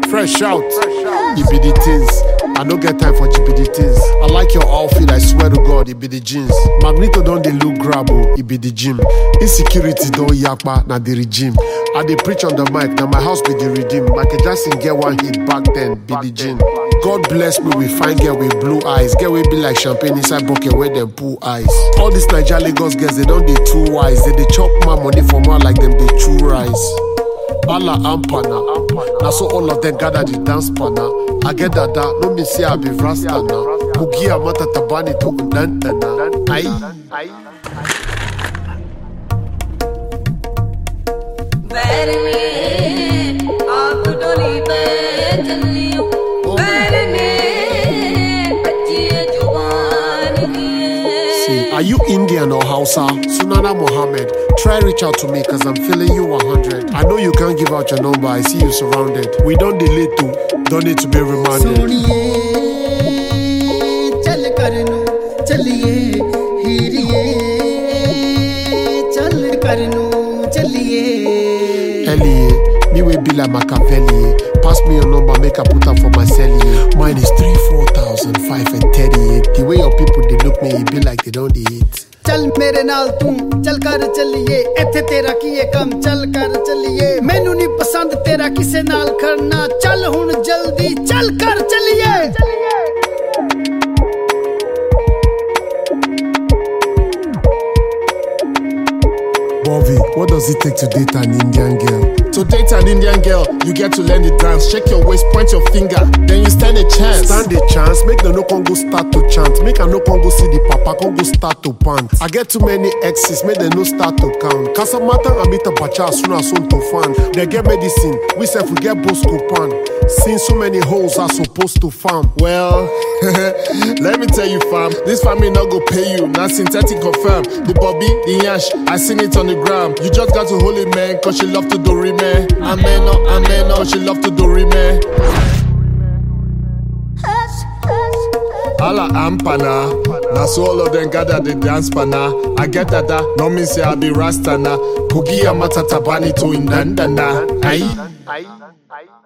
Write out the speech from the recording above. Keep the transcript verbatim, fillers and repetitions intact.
Fresh out. It be the things. I don't get time for G B D things. I like your outfit, I swear to God, it be the jeans. Magneto don't they look grab, oh, it be the gym. Insecurity don't yakpa, na the regime. I dey preach on the mic, now my house be the redeem. Michael Jackson get one hit back then, be the gin. God bless me with fine girl with blue eyes. Girl will be like champagne inside bucket where them pull eyes. All these Nigeria Lagos girls, they don't they too wise. They they chop my money for more like them they chew rice. Allah ampana, now so all of them gather the dance pana. I get that that, no me say I be rasta now. Bugi amata tabani to undantana. Aye. See, are you Indian or Hausa? Sunana Mohammed, try reach out to me cause I'm feeling you one hundred. I know you can't give out your number, I see you surrounded. We don't delay to, don't need to be reminded. Elie, me will be like Machiavelli. Pass me your number, make a put up for my celly. Mine is three, four thousand, five and thirty-eight. The way your people they look me, it be like they don't eat. चल मेरे नाल तू चल कर चलिए इत्थे तेरा किए कम चल कर चलिए मैनू नहीं पसंद तेरा किसे नाल करना चल हुन जल्दी चल कर चलिए Bobby, what does it take to date an Indian girl? To date an Indian girl, you get to learn the dance. Shake your waist, point your finger, then you stand a chance. Stand a chance, make the no Congo start to chant. Make a no Congo see the papa Congo start to pant. I get too many exes, make the no start to count. Casamata and meet a bacha as soon as soon to fan. They get medicine, we say we get both coupon. Since so many holes are supposed to farm. Well, let me tell you fam, this family not go pay you, not synthetic confirm. The Bobby, the Yash, I seen it on the gram. You just got to hold it man, cause she love to do rime. Amen, oh, amen, oh, she love to do rime. Allah ampana, now so all of them gather the dance pana. I get that, that no mean say I be rastana. Kugia matatabani to indandana. Aye.